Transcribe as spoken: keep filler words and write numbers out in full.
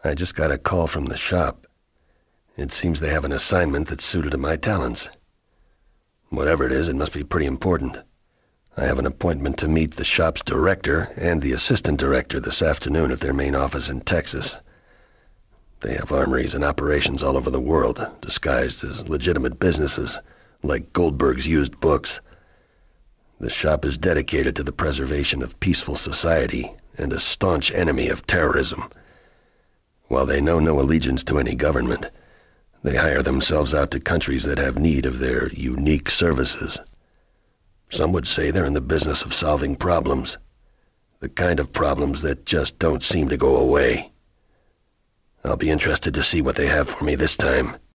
I just got a call from the shop. It seems they have an assignment that's suited to my talents. Whatever it is, it must be pretty important. I have an appointment to meet the shop's director and the assistant director this afternoon at their main office in Texas. They have armories and operations all over the world, disguised as legitimate businesses, like Goldberg's used books. The shop is dedicated to the preservation of peaceful society and a staunch enemy of terrorism. While they know no allegiance to any government, they hire themselves out to countries that have need of their unique services. Some would say they're in the business of solving problems, the kind of problems that just don't seem to go away. I'll be interested to see what they have for me this time.